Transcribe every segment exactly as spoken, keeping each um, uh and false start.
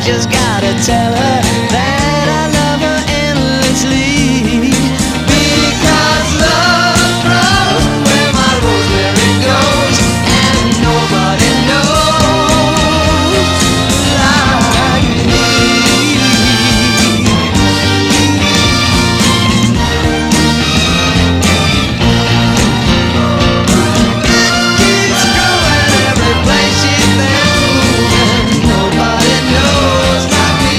just gotta tell her that I love her endlessly. Because love grows where my rosemary goes, and nobody knows like me. Keeps growing every place she's been moving. Nobody knows like me.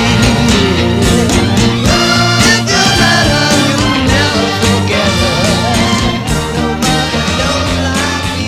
If you met her, you'll never forget her. Nobody knows like me.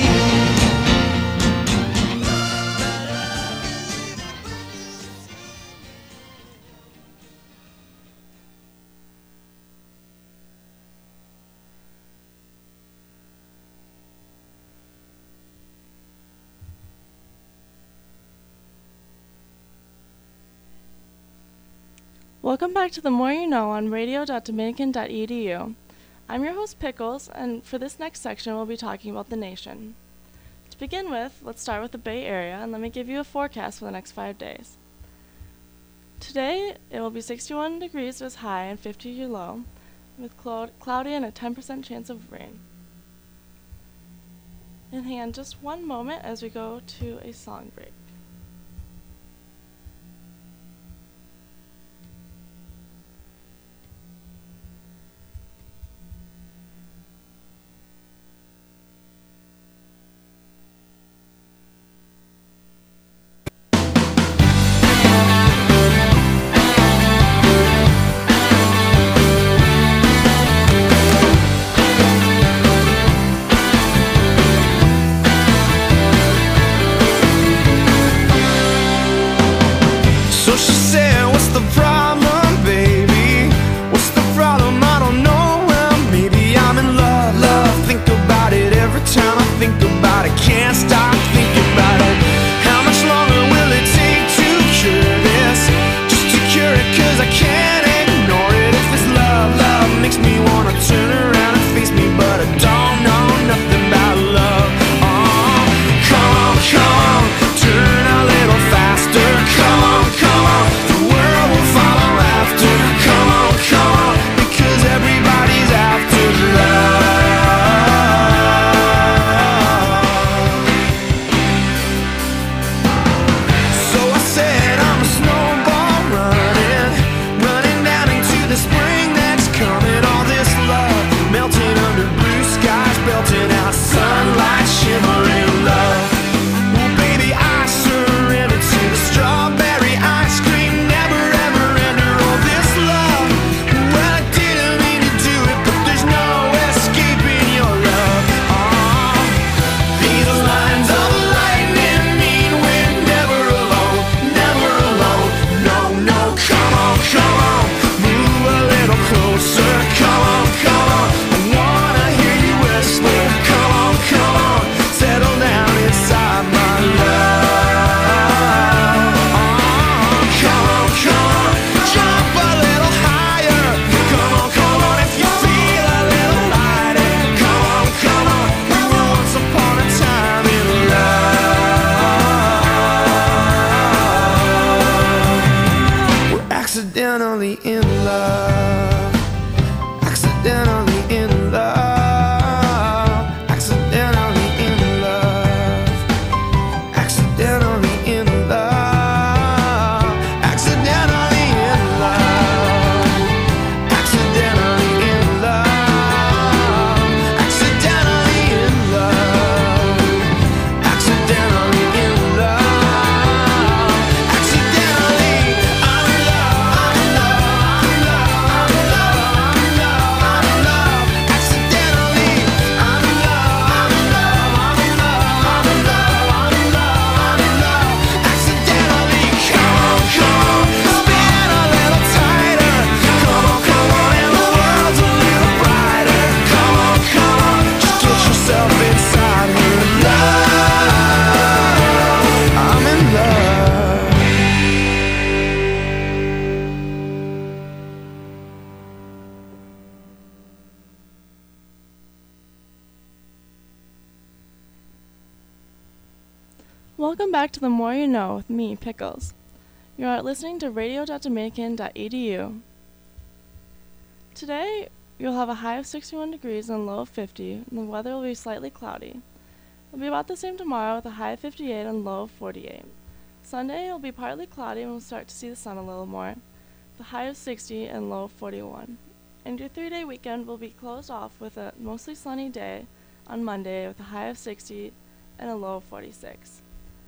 Welcome back to The More You Know on radio dot dominican dot e d u. I'm your host Pickles, and for this next section we'll be talking about the nation. To begin with, let's start with the Bay Area, and let me give you a forecast for the next five days. Today, it will be sixty-one degrees as high and fifty low, with cloud- cloudy and a ten percent chance of rain. And hang on just one moment as we go to a song break. So she said, what's the problem, baby? What's the problem? I don't know. Well, maybe I'm in love, love. Think about it every time I think about it. Can't stop thinking about it. How much longer will it take to cure this? Just to cure it, cause I can't ignore it. If it's love, love makes me wanna turn around and face me, but I don't know nothing about love. Oh, come on, come on, turn a little faster. Come on, come on, the world will follow after. Come on, come on, because everybody's after love. So I said I'm a snowball running, running down into the spring that's coming. All this love melting under blue skies, belting out sunlight, shimmering love. Well, baby, I surrender to the strawberry ice cream, never ever ender all this love. Well, I didn't mean to do it, but there's no escaping your love. Oh, these lines of lightning mean we're never alone, never alone. No, no, come on, come on, move a little closer. Come on, come on, I wanna hear you whisper. Come on, come on, settle down inside my love. Oh, come on, come on, jump a little higher. Come on, come on, if you feel a little lighter. Come on, come on, we were once upon a time in love. We're accidentally in love. Accidentally in love. Accidentally in love. Accidentally in love. Accidentally in love. Accidentally in love. Accidentally in love. Accidentally in love. Accidentally, I'm in love, I'm in love, I'm in love, I'm in love, I'm in love, I'm in love. Accidentally, I'm in love, I'm in love, I'm in love, I'm in love, I'm in love, I'm in love. Accidentally, come on, come on, spin a little tighter. Come on, come on, and the world's a little brighter. Come on, come on, just get yourself inside her love. I'm in love. Welcome back to The More You Know with me, Pickles. You are listening to radio dot dominican dot e d u. Today, you'll have a high of sixty-one degrees and a low of fifty, and the weather will be slightly cloudy. It'll be about the same tomorrow with a high of fifty-eight and a low of forty-eight. Sunday, it'll be partly cloudy and we'll start to see the sun a little more, with a high of sixty and low of forty-one. And your three-day weekend will be closed off with a mostly sunny day on Monday with a high of sixty and a low of forty-six.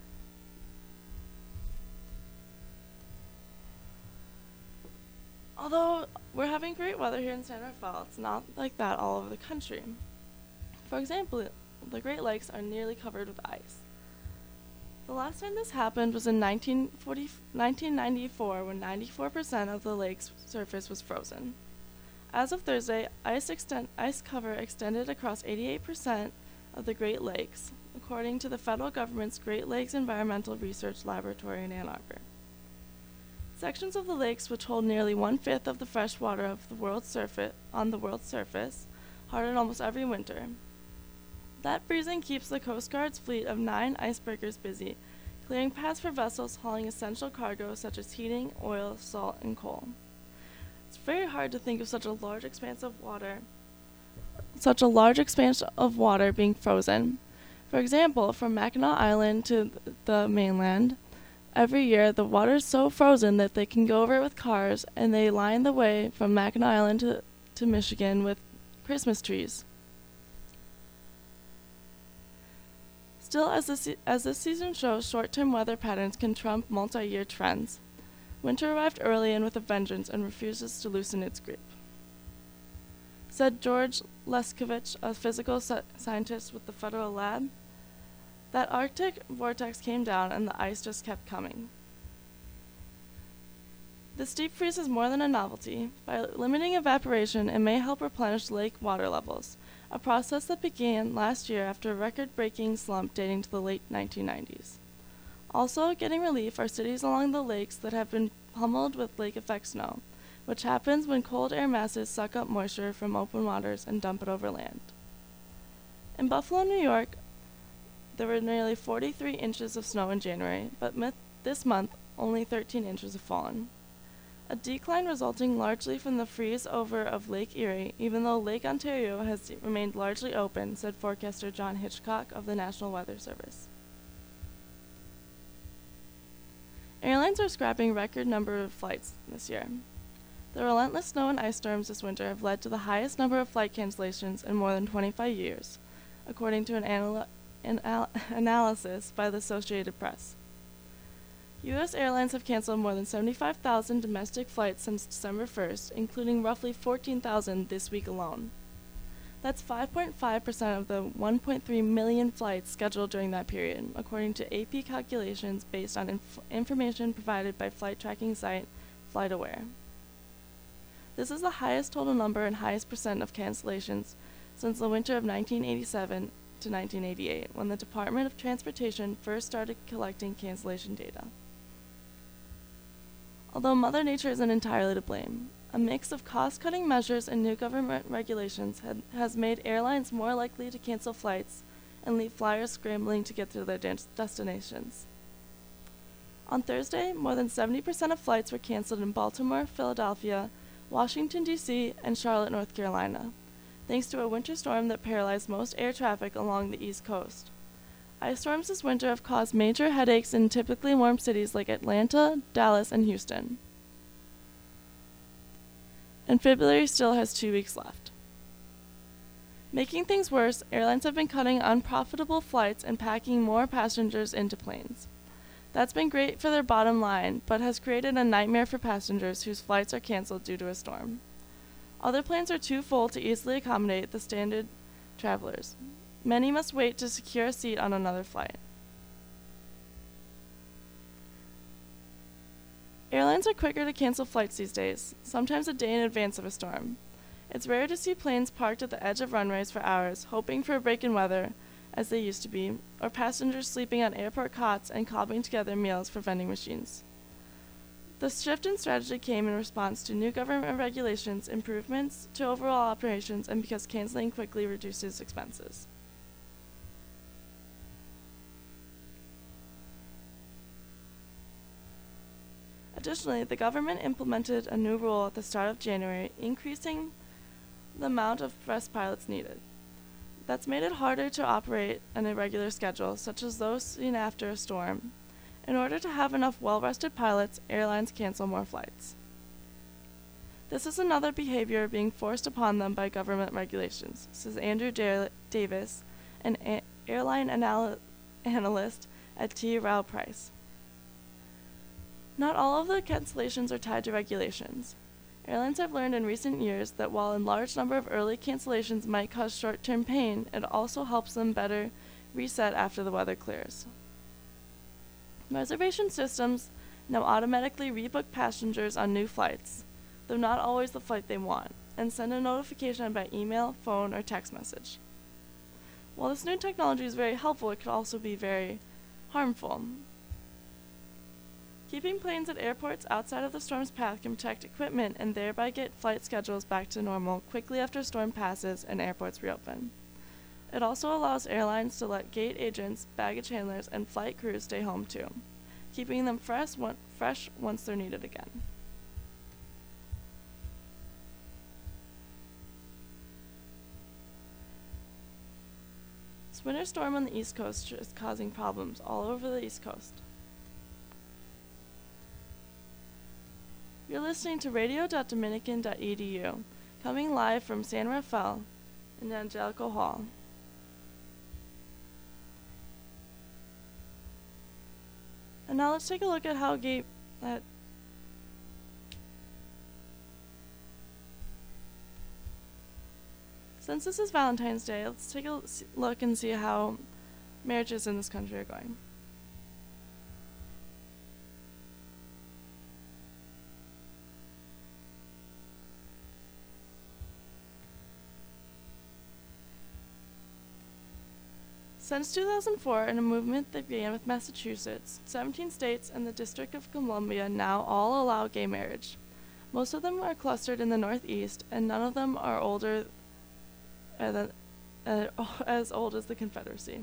Although we're having great weather here in San Rafael, it's not like that all over the country. For example, the Great Lakes are nearly covered with ice. The last time this happened was in nineteen ninety-four, when ninety-four percent of the lake's surface was frozen. As of Thursday, ice, extend, ice cover extended across eighty-eight percent of the Great Lakes, according to the federal government's Great Lakes Environmental Research Laboratory in Ann Arbor. Sections of the lakes, which hold nearly one-fifth of the fresh water of the world's surface, on the world's surface, harden almost every winter. That freezing keeps the Coast Guard's fleet of nine icebreakers busy, clearing paths for vessels hauling essential cargo such as heating, oil, salt, and coal. It's very hard to think of such a large expanse of water, such a large expanse of water being frozen. For example, from Mackinac Island to the mainland, every year the water is so frozen that they can go over it with cars, and they line the way from Mackinac Island to, to Michigan with Christmas trees. Still, as this, as this season shows, short-term weather patterns can trump multi-year trends. Winter arrived early and with a vengeance and refuses to loosen its grip. Said George Leskovich, a physical sa- scientist with the Federal Lab, that Arctic vortex came down and the ice just kept coming. This deep freeze is more than a novelty. By limiting evaporation, it may help replenish lake water levels, a process that began last year after a record-breaking slump dating to the late nineteen nineties. Also, getting relief are cities along the lakes that have been pummeled with lake-effect snow, which happens when cold air masses suck up moisture from open waters and dump it over land. In Buffalo, New York, there were nearly forty-three inches of snow in January, but myth- this month only thirteen inches have fallen. A decline resulting largely from the freeze-over of Lake Erie, even though Lake Ontario has remained largely open, said forecaster John Hitchcock of the National Weather Service. Airlines are scrapping record number of flights this year. The relentless snow and ice storms this winter have led to the highest number of flight cancellations in more than twenty-five years, according to an, anal- an al- analysis by the Associated Press. U S airlines have canceled more than seventy-five thousand domestic flights since December first, including roughly fourteen thousand this week alone. That's five point five percent of the one point three million flights scheduled during that period, according to A P calculations based on inf- information provided by flight tracking site FlightAware. This is the highest total number and highest percent of cancellations since the winter of nineteen eighty-seven to nineteen eighty-eight, when the Department of Transportation first started collecting cancellation data. Although Mother Nature isn't entirely to blame, a mix of cost-cutting measures and new government regulations had, has made airlines more likely to cancel flights and leave flyers scrambling to get to their de- destinations. On Thursday, more than seventy percent of flights were canceled in Baltimore, Philadelphia, Washington, D C, and Charlotte, North Carolina, thanks to a winter storm that paralyzed most air traffic along the East Coast. Ice storms this winter have caused major headaches in typically warm cities like Atlanta, Dallas, and Houston. And February still has two weeks left. Making things worse, airlines have been cutting unprofitable flights and packing more passengers into planes. That's been great for their bottom line, but has created a nightmare for passengers whose flights are canceled due to a storm. Other planes are too full to easily accommodate the standard travelers. Many must wait to secure a seat on another flight. Airlines are quicker to cancel flights these days, sometimes a day in advance of a storm. It's rare to see planes parked at the edge of runways for hours, hoping for a break in weather, as they used to be, or passengers sleeping on airport cots and cobbling together meals for vending machines. The shift in strategy came in response to new government regulations, improvements to overall operations, and because canceling quickly reduces expenses. Additionally, the government implemented a new rule at the start of January, increasing the amount of breast pilots needed. That's made it harder to operate an irregular schedule, such as those seen after a storm. In order to have enough well-rested pilots, airlines cancel more flights. This is another behavior being forced upon them by government regulations, says Andrew Da- Davis, an a- airline anal- analyst at T. Rowe Price. Not all of the cancellations are tied to regulations. Airlines have learned in recent years that while a large number of early cancellations might cause short-term pain, it also helps them better reset after the weather clears. Reservation systems now automatically rebook passengers on new flights, though not always the flight they want, and send a notification by email, phone, or text message. While this new technology is very helpful, it could also be very harmful. Keeping planes at airports outside of the storm's path can protect equipment and thereby get flight schedules back to normal quickly after a storm passes and airports reopen. It also allows airlines to let gate agents, baggage handlers, and flight crews stay home too, keeping them fresh, one- fresh once they're needed again. This winter storm on the East Coast is causing problems all over the East Coast. You're listening to radio dot dominican dot e d u, coming live from San Rafael in Angelico Hall. And now let's take a look at how gay that since this is Valentine's Day, let's take a l- s- look and see how marriages in this country are going. Since two thousand four, in a movement that began with Massachusetts, seventeen states and the District of Columbia now all allow gay marriage. Most of them are clustered in the Northeast, and none of them are older uh, than, uh, as old as the Confederacy.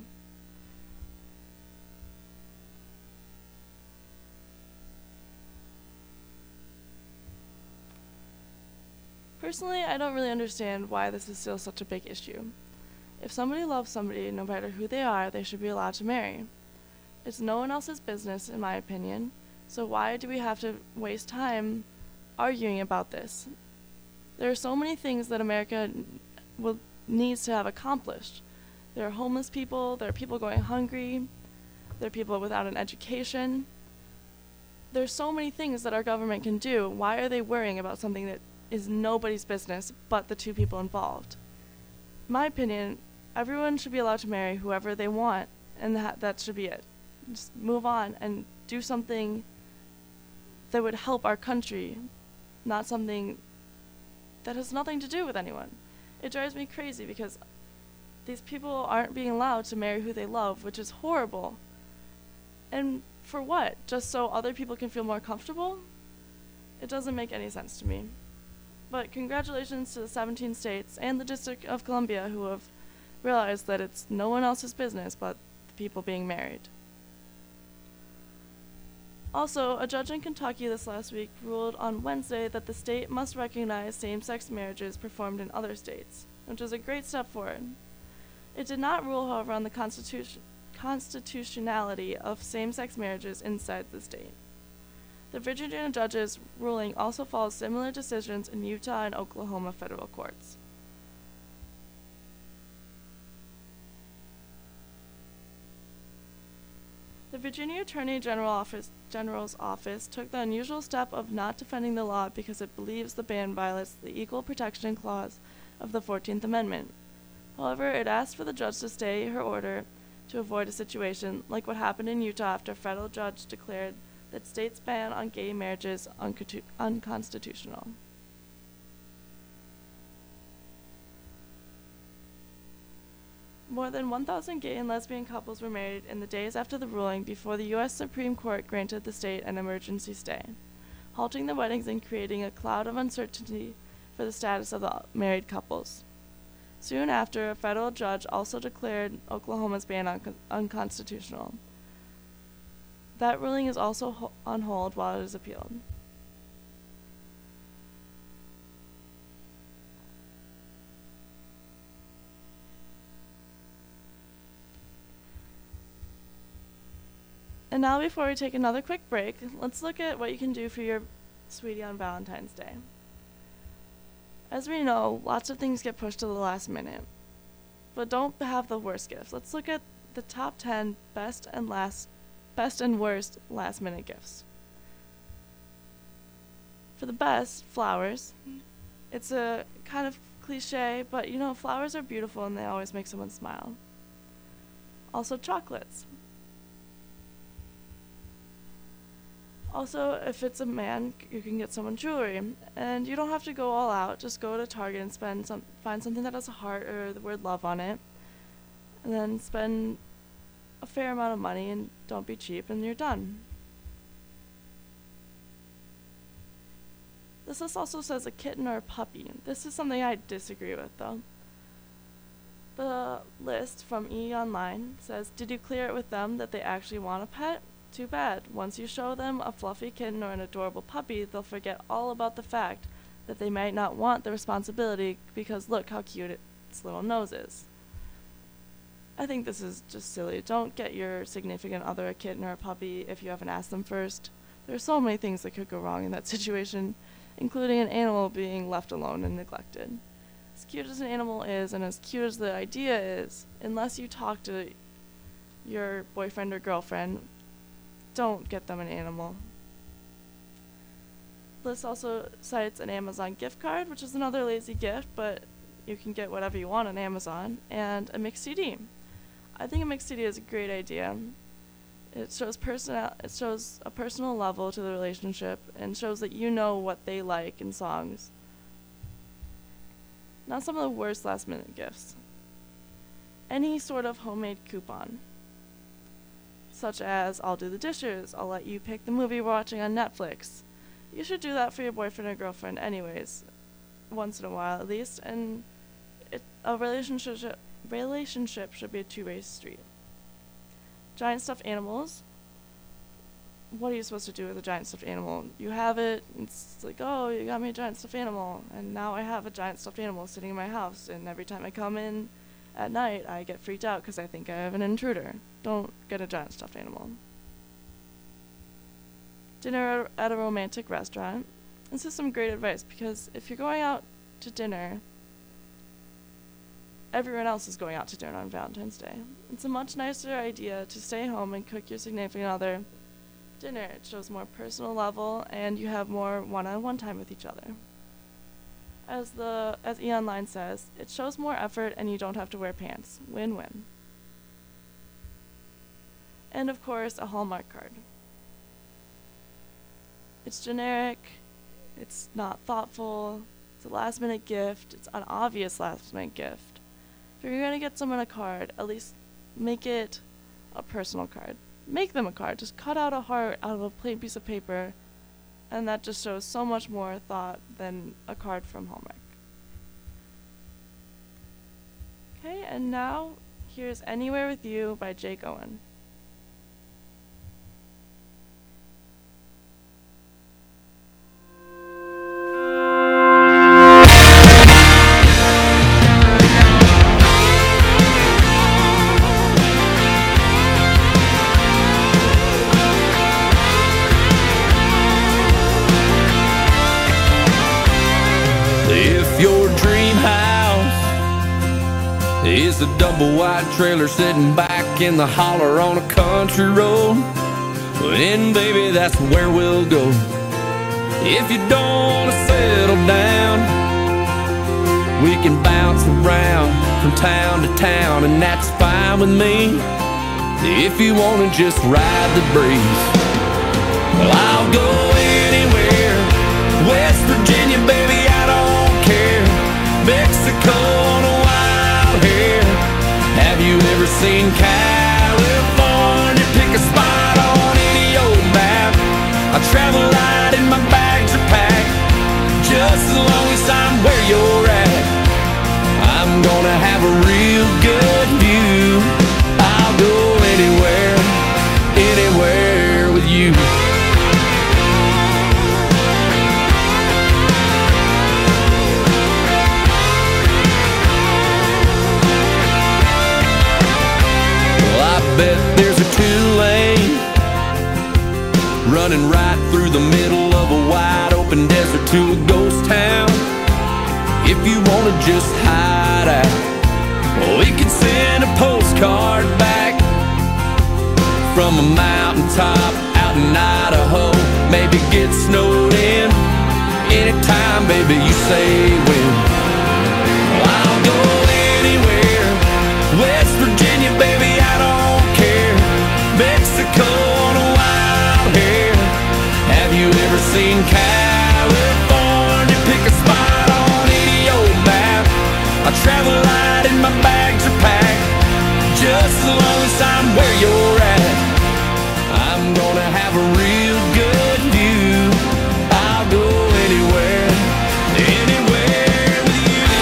Personally, I don't really understand why this is still such a big issue. If somebody loves somebody, no matter who they are, they should be allowed to marry. It's no one else's business, in my opinion, so why do we have to waste time arguing about this? There are so many things that America n- will, needs to have accomplished. There are homeless people, there are people going hungry, there are people without an education. There's so many things that our government can do. Why are they worrying about something that is nobody's business but the two people involved? In my opinion, everyone should be allowed to marry whoever they want, and that that should be it. Just move on and do something that would help our country, not something that has nothing to do with anyone. It drives me crazy because these people aren't being allowed to marry who they love, which is horrible. And for what? Just so other people can feel more comfortable? It doesn't make any sense to me. But congratulations to the seventeen states and the District of Columbia who have realized that it's no one else's business but the people being married. Also, a judge in Kentucky this last week ruled on Wednesday that the state must recognize same-sex marriages performed in other states, which is a great step forward. It did not rule, however, on the constitution- constitutionality of same-sex marriages inside the state. The Virginia judge's ruling also follows similar decisions in Utah and Oklahoma federal courts. The Virginia Attorney General office, General's office took the unusual step of not defending the law because it believes the ban violates the Equal Protection Clause of the fourteenth Amendment. However, it asked for the judge to stay her order to avoid a situation like what happened in Utah after a federal judge declared that state's ban on gay marriage is unco- unconstitutional. More than one thousand gay and lesbian couples were married in the days after the ruling before the U S Supreme Court granted the state an emergency stay, halting the weddings and creating a cloud of uncertainty for the status of the married couples. Soon after, a federal judge also declared Oklahoma's ban un- unconstitutional. That ruling is also ho- on hold while it is appealed. And now, before we take another quick break, let's look at what you can do for your sweetie on Valentine's Day. As we know, lots of things get pushed to the last minute, but don't have the worst gifts. Let's look at the top ten best and last, best and worst last minute gifts. For the best, flowers. It's a kind of cliche, but you know, flowers are beautiful and they always make someone smile. Also, chocolates. Also, if it's a man, you can get someone jewelry, and you don't have to go all out. Just go to Target and spend some, find something that has a heart or the word love on it, and then spend a fair amount of money, and don't be cheap, and you're done. This list also says a kitten or a puppy. This is something I disagree with, though. The list from E! Online says, did you clear it with them that they actually want a pet? Too bad. Once you show them a fluffy kitten or an adorable puppy, they'll forget all about the fact that they might not want the responsibility because look how cute its little nose is. I think this is just silly. Don't get your significant other a kitten or a puppy if you haven't asked them first. There are so many things that could go wrong in that situation, including an animal being left alone and neglected. As cute as an animal is, and as cute as the idea is, unless you talk to your boyfriend or girlfriend, don't get them an animal. This also cites an Amazon gift card, which is another lazy gift, but you can get whatever you want on Amazon, and a mixed C D. I think a mixed C D is a great idea. It shows personal, it shows a personal level to the relationship and shows that you know what they like in songs. Now some of the worst last minute gifts. Any sort of homemade coupon, such as I'll do the dishes, I'll let you pick the movie we're watching on Netflix. You should do that for your boyfriend or girlfriend anyways, once in a while at least, and it, a relationship relationship should be a two-way street. Giant stuffed animals. What are you supposed to do with a giant stuffed animal? You have it, it's like, oh, you got me a giant stuffed animal, and now I have a giant stuffed animal sitting in my house, and every time I come in at night, I get freaked out because I think I have an intruder. Don't get a giant stuffed animal. Dinner at a romantic restaurant. This is some great advice because if you're going out to dinner, everyone else is going out to dinner on Valentine's Day. It's a much nicer idea to stay home and cook your significant other dinner. It shows more personal level and you have more one-on-one time with each other. As the as E! Online says, it shows more effort and you don't have to wear pants. Win-win. And of course, a Hallmark card. It's generic, it's not thoughtful, it's a last minute gift, it's an obvious last minute gift. If you're gonna get someone a card, at least make it a personal card. Make them a card, just cut out a heart out of a plain piece of paper, and that just shows so much more thought than a card from Hallmark. Okay, and now here's Anywhere With You by Jake Owen. Is a double wide trailer sitting back in the holler on a country road, and baby, that's where we'll go. If you don't want to settle down, we can bounce around from town to town, and that's fine with me. If you want to just ride the breeze, well, I'll go anywhere. West Virginia, baby, I don't care. Mexico on a wild hair. Have you ever seen California? Pick a spot on any old map. I travel light and my bags are packed, just as long as I'm where you're at. I'm gonna have a real good view. I'll go anywhere, anywhere wanna just hide out. We could send a postcard back from a mountaintop out in Idaho. Maybe get snowed in anytime, baby, you say when. I'll go anywhere, West Virginia, baby, I don't care. Mexico on a wild hair. Have you ever seen California? Pick a spot on any old map. I travel light and my bags are packed, just as long as I'm where you're at. I'm gonna have a real good view. I'll go anywhere, anywhere with you.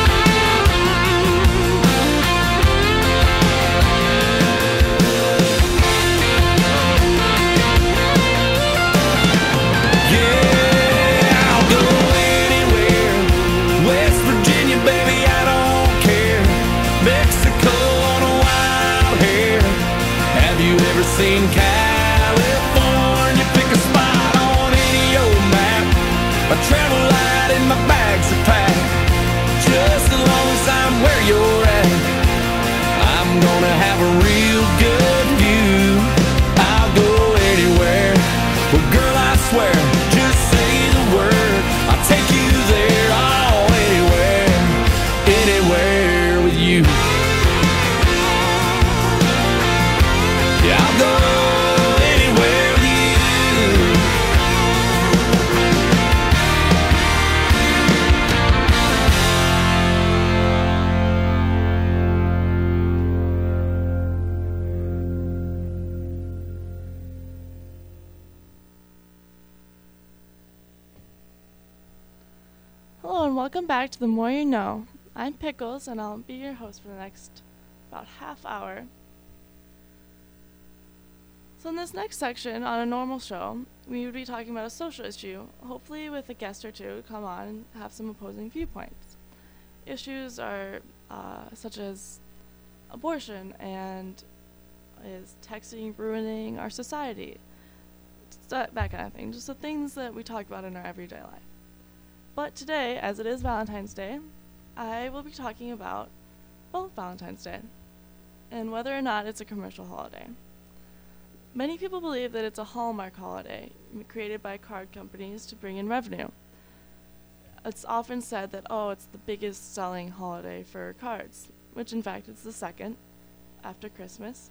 Yeah, I'll go anywhere. West Virginia, baby, I don't care. Mexico on a wild hair. Have you ever seen California? Pick a spot on any old map. I travel light and my bags are packed, just as long as I'm where you're at. I'm gonna have a real good view. I'll go anywhere. Well, girl, I swear, just say the word, I'll take you there. Oh, anywhere, anywhere with you. Yeah, I'll go anywhere with you. Hello and welcome back to The More You Know. I'm Pickles and I'll be your host for the next about half hour. So in this next section, on a normal show, we would be talking about a social issue, hopefully with a guest or two to come on and have some opposing viewpoints. Issues are uh, such as abortion and is texting ruining our society, that, that kind of thing, just the things that we talk about in our everyday life. But today, as it is Valentine's Day, I will be talking about, well, Valentine's Day, and whether or not it's a commercial holiday. Many people believe that it's a Hallmark holiday, m- created by card companies to bring in revenue. It's often said that, oh, it's the biggest selling holiday for cards, which in fact it's the second, after Christmas.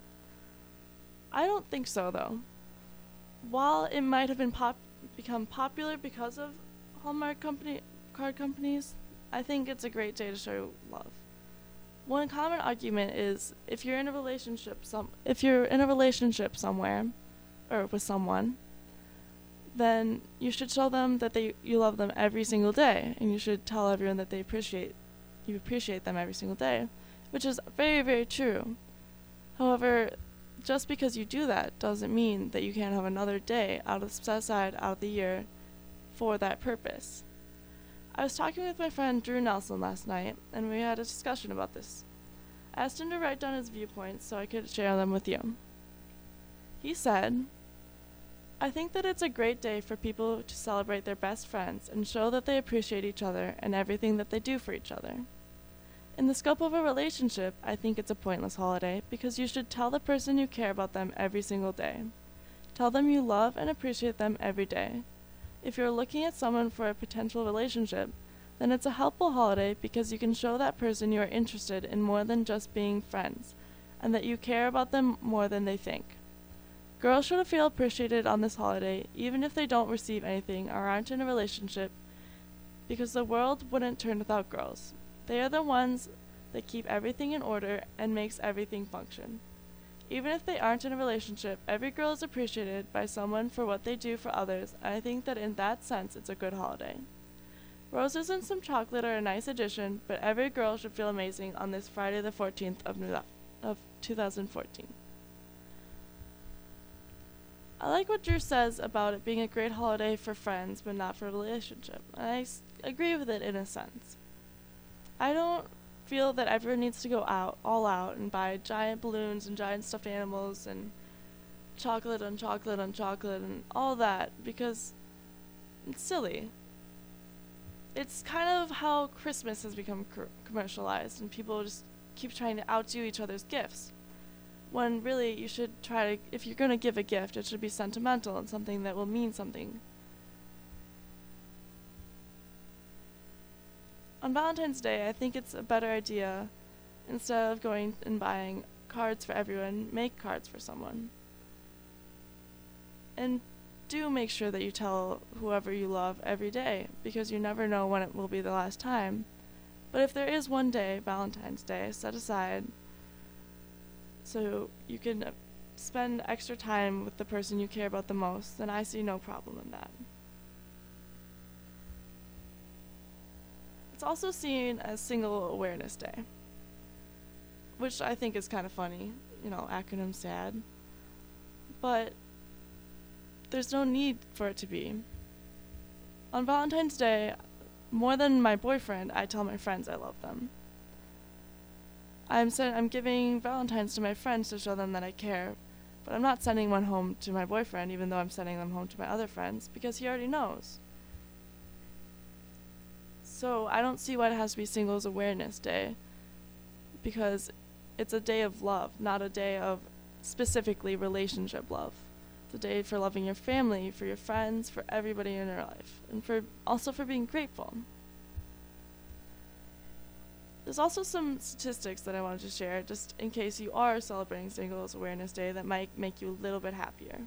I don't think so, though. While it might have been pop- become popular because of Hallmark company card companies, I think it's a great day to show love. One common argument is if you're in a relationship some if you're in a relationship somewhere or with someone, then you should show them that they you love them every single day, and you should tell everyone that they appreciate you appreciate them every single day, which is very, very true. However, just because you do that doesn't mean that you can't have another day out of set aside out of the year for that purpose. I was talking with my friend Drew Nelson last night, and we had a discussion about this. I asked him to write down his viewpoints so I could share them with you. He said, I think that it's a great day for people to celebrate their best friends and show that they appreciate each other and everything that they do for each other. In the scope of a relationship, I think it's a pointless holiday because you should tell the person you care about them every single day. Tell them you love and appreciate them every day. If you're looking at someone for a potential relationship, then it's a helpful holiday because you can show that person you are interested in more than just being friends, and that you care about them more than they think. Girls should feel appreciated on this holiday, even if they don't receive anything or aren't in a relationship, because the world wouldn't turn without girls. They are the ones that keep everything in order and makes everything function. Even if they aren't in a relationship, every girl is appreciated by someone for what they do for others, and I think that in that sense it's a good holiday. Roses and some chocolate are a nice addition, but every girl should feel amazing on this Friday the fourteenth of, New- of two thousand fourteen. I like what Drew says about it being a great holiday for friends, but not for a relationship, and I s- agree with it in a sense. I don't feel that everyone needs to go out, all out, and buy giant balloons and giant stuffed animals and chocolate on chocolate on chocolate and all that, because it's silly. it's kind of how Christmas has become cr- commercialized, and people just keep trying to outdo each other's gifts. When really you should try to, if you're going to give a gift, it should be sentimental and something that will mean something. On Valentine's Day, I think it's a better idea, instead of going and buying cards for everyone, make cards for someone. And do make sure that you tell whoever you love every day, because you never know when it will be the last time. But if there is one day, Valentine's Day, set aside so you can uh, spend extra time with the person you care about the most, then I see no problem in that. It's also seen as Single Awareness Day, which I think is kind of funny, you know, acronym sad. But there's no need for it to be. On Valentine's Day, more than my boyfriend, I tell my friends I love them. I'm sen- I'm giving Valentines to my friends to show them that I care, but I'm not sending one home to my boyfriend, even though I'm sending them home to my other friends, because he already knows. So I don't see why it has to be Singles Awareness Day, because it's a day of love, not a day of specifically relationship love. It's a day for loving your family, for your friends, for everybody in your life, and for also for being grateful. There's also some statistics that I wanted to share, just in case you are celebrating Singles Awareness Day, that might make you a little bit happier.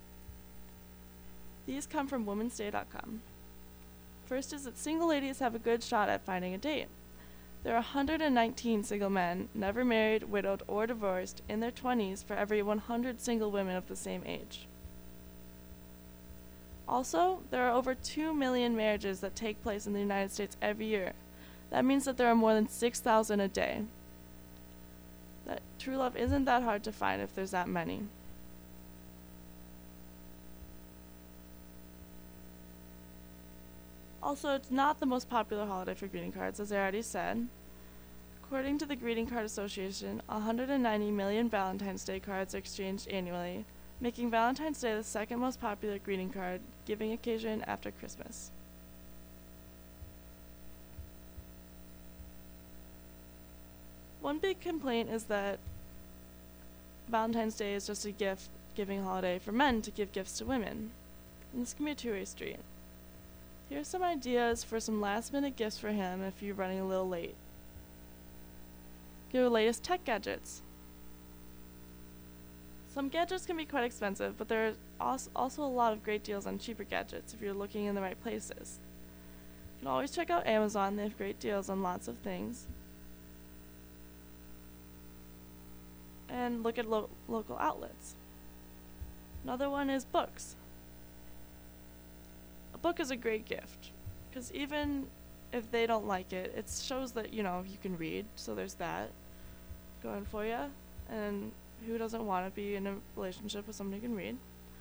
These come from womens day dot com. First is that single ladies have a good shot at finding a date. There are one hundred nineteen single men, never married, widowed, or divorced, in their twenties for every one hundred single women of the same age. Also, there are over two million marriages that take place in the United States every year. That means that there are more than six thousand a day. That true love isn't that hard to find if there's that many. Also, it's not the most popular holiday for greeting cards, as I already said. According to the Greeting Card Association, one hundred ninety million Valentine's Day cards are exchanged annually, making Valentine's Day the second most popular greeting card giving occasion after Christmas. One big complaint is that Valentine's Day is just a gift-giving holiday for men to give gifts to women. And this can be a two-way street. Here are some ideas for some last-minute gifts for him if you're running a little late. Get the latest tech gadgets. Some gadgets can be quite expensive, but there are also a lot of great deals on cheaper gadgets if you're looking in the right places. You can always check out Amazon. They have great deals on lots of things. And look at lo- local outlets. Another one is books. A book is a great gift, because even if they don't like it, it shows that, you know, you can read, so there's that going for you. And who doesn't want to be in a relationship with somebody who can read?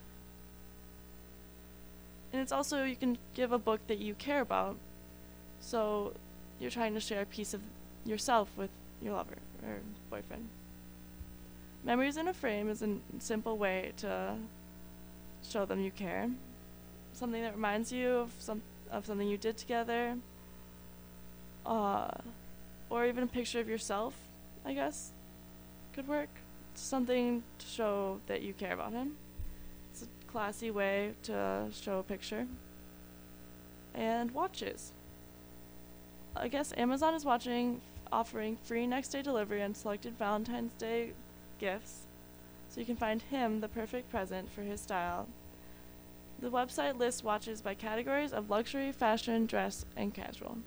And it's also, you can give a book that you care about, so you're trying to share a piece of yourself with your lover or boyfriend. Memories in a frame is a n- simple way to show them you care. Something that reminds you of some of something you did together, uh, or even a picture of yourself, I guess, could work. Something to show that you care about him. It's a classy way to show a picture. And watches. I guess Amazon is watching, offering free next day delivery on selected Valentine's Day gifts, so you can find him the perfect present for his style. The website lists watches by categories of luxury, fashion, dress, and casual.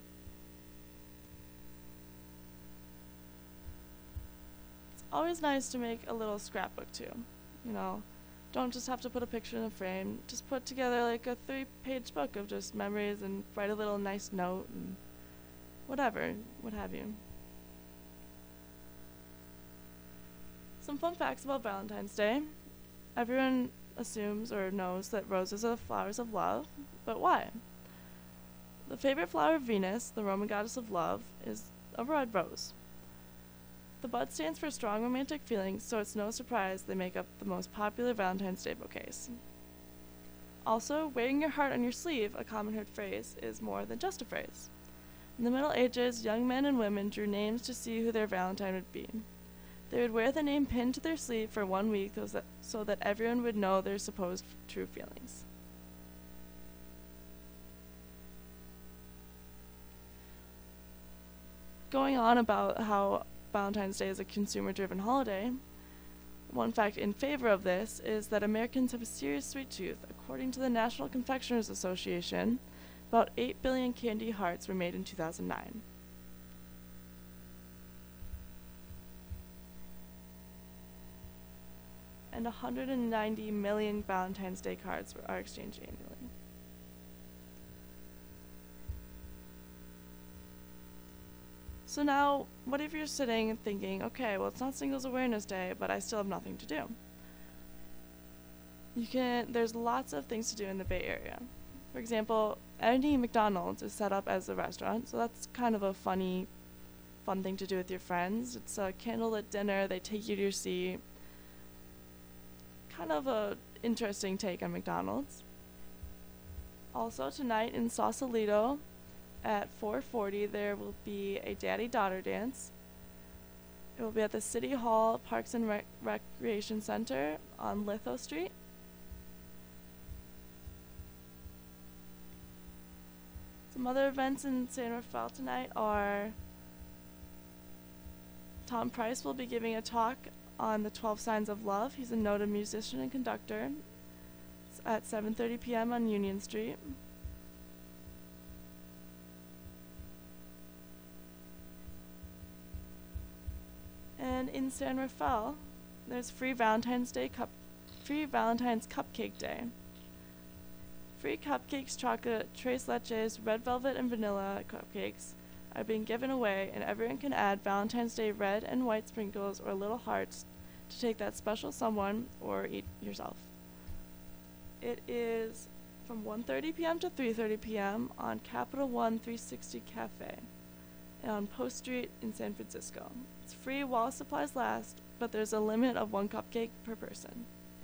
It's always nice to make a little scrapbook too. You know, don't just have to put a picture in a frame. Just put together like a three-page book of just memories and write a little nice note and whatever, what have you. Some fun facts about Valentine's Day. Everyone assumes or knows that roses are the flowers of love, but why? The favorite flower of Venus, the Roman goddess of love, is a red rose. The bud stands for strong romantic feelings, so it's no surprise they make up the most popular Valentine's Day bouquets. Also, wearing your heart on your sleeve, a common heard phrase, is more than just a phrase. In the Middle Ages, young men and women drew names to see who their Valentine would be. They would wear the name pinned to their sleeve for one week so that everyone would know their supposed true feelings. Going on about how Valentine's Day is a consumer-driven holiday, one fact in favor of this is that Americans have a serious sweet tooth. According to the National Confectioners Association, about eight billion candy hearts were made in two thousand nine. And one hundred ninety million Valentine's Day cards are exchanged annually. So now, what if you're sitting and thinking, okay, well, it's not Singles Awareness Day, but I still have nothing to do? You can. There's lots of things to do in the Bay Area. For example, any McDonald's is set up as a restaurant, so that's kind of a funny, fun thing to do with your friends. It's a candlelit dinner. They take you to your seat. Kind of a interesting take on McDonald's. Also, tonight in Sausalito, at four forty, there will be a daddy-daughter dance. It will be at the City Hall Parks and Rec- Recreation Center on Litho Street. Some other events in San Rafael tonight are Tom Price will be giving a talk on the twelve Signs of Love. He's a noted musician and conductor. It's at seven thirty p.m. on Union Street. And in San Rafael, there's free Valentine's Day cup, free Valentine's Cupcake Day. Free cupcakes, chocolate, tres leches, red velvet, and vanilla cupcakes are being given away, and everyone can add Valentine's Day red and white sprinkles or little hearts to take that special someone or eat yourself. It is from one thirty p.m. to three thirty p.m. on Capital One three sixty Cafe on Post Street in San Francisco. It's free while supplies last, but there's a limit of one cupcake per person.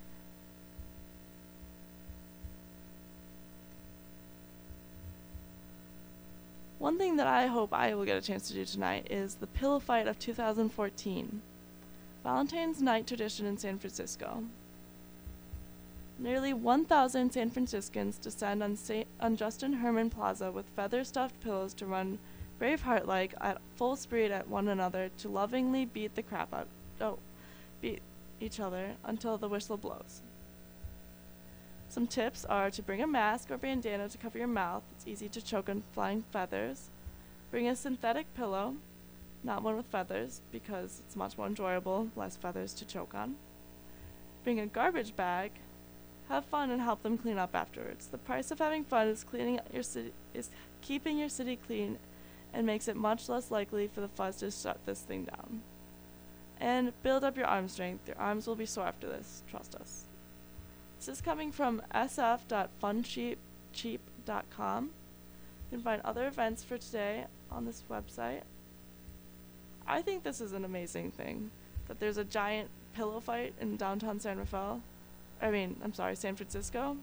One thing that I hope I will get a chance to do tonight is the Pillow Fight of two thousand fourteen, Valentine's Night tradition in San Francisco. Nearly one thousand San Franciscans descend on, Saint on Justin Herman Plaza with feather-stuffed pillows to run Braveheart-like at full speed at one another to lovingly beat the crap out, oh, beat each other until the whistle blows. Some tips are to bring a mask or bandana to cover your mouth. It's easy to choke on flying feathers. Bring a synthetic pillow, not one with feathers, because it's much more enjoyable, less feathers to choke on. Bring a garbage bag. Have fun and help them clean up afterwards. The price of having fun is cleaning your city is keeping your city clean, and makes it much less likely for the fuzz to shut this thing down. And build up your arm strength. Your arms will be sore after this. Trust us. This is coming from s f dot fun cheap dot com. You can find other events for today on this website. I think this is an amazing thing, that there's a giant pillow fight in downtown San Rafael. I mean, I'm sorry, San Francisco.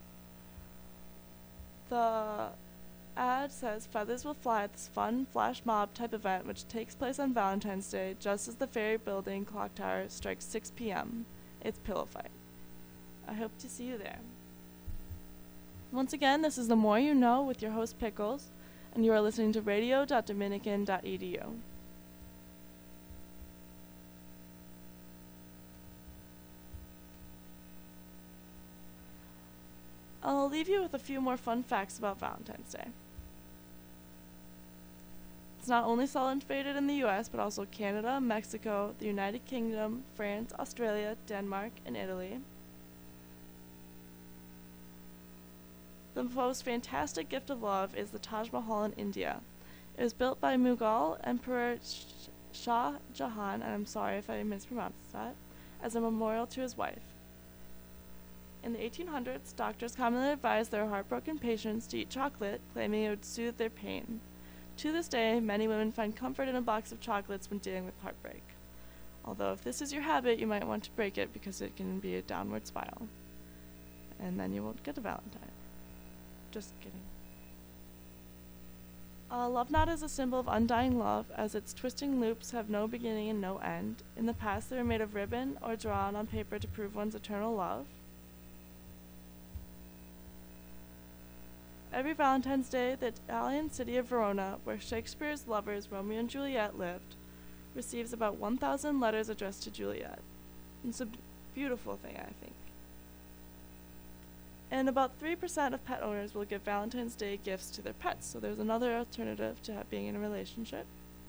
The ad says feathers will fly at this fun flash mob type event which takes place on Valentine's Day just as the Ferry Building clock tower strikes six p.m. It's Pillow Fight. I hope to see you there. Once again, this is The More You Know with your host Pickles, and you are listening to radio dot dominican dot e d u. I'll leave you with a few more fun facts about Valentine's Day. It's not only celebrated in the U S, but also Canada, Mexico, the United Kingdom, France, Australia, Denmark, and Italy. The most fantastic gift of love is the Taj Mahal in India. It was built by Mughal Emperor Shah Jahan, and I'm sorry if I mispronounced that, as a memorial to his wife. In the eighteen hundreds, doctors commonly advised their heartbroken patients to eat chocolate, claiming it would soothe their pain. To this day, many women find comfort in a box of chocolates when dealing with heartbreak. Although if this is your habit, you might want to break it because it can be a downward spiral. and then you won't get a Valentine. Just kidding. A love knot is a symbol of undying love, as its twisting loops have no beginning and no end. In the past, they were made of ribbon or drawn on paper to prove one's eternal love. Every Valentine's Day, the Italian city of Verona, where Shakespeare's lovers Romeo and Juliet lived, receives about one thousand letters addressed to Juliet. It's a beautiful thing, I think. And about three percent of pet owners will give Valentine's Day gifts to their pets, so there's another alternative to being in a relationship.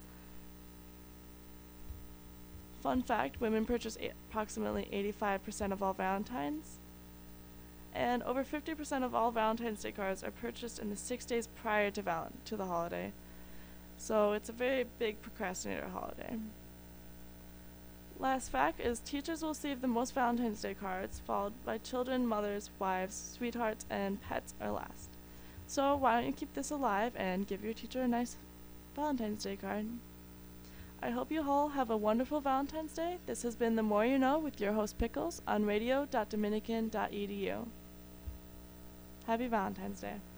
Fun fact, women purchase a- approximately eighty-five percent of all Valentines, and over fifty percent of all Valentine's Day cards are purchased in the six days prior to, val- to the holiday. So it's a very big procrastinator holiday. Last fact is teachers will receive the most Valentine's Day cards, followed by children, mothers, wives, sweethearts, and pets are last. So why don't you keep this alive and give your teacher a nice Valentine's Day card. I hope you all have a wonderful Valentine's Day. This has been The More You Know with your host Pickles on radio dot dominican dot e d u. Happy Valentine's Day.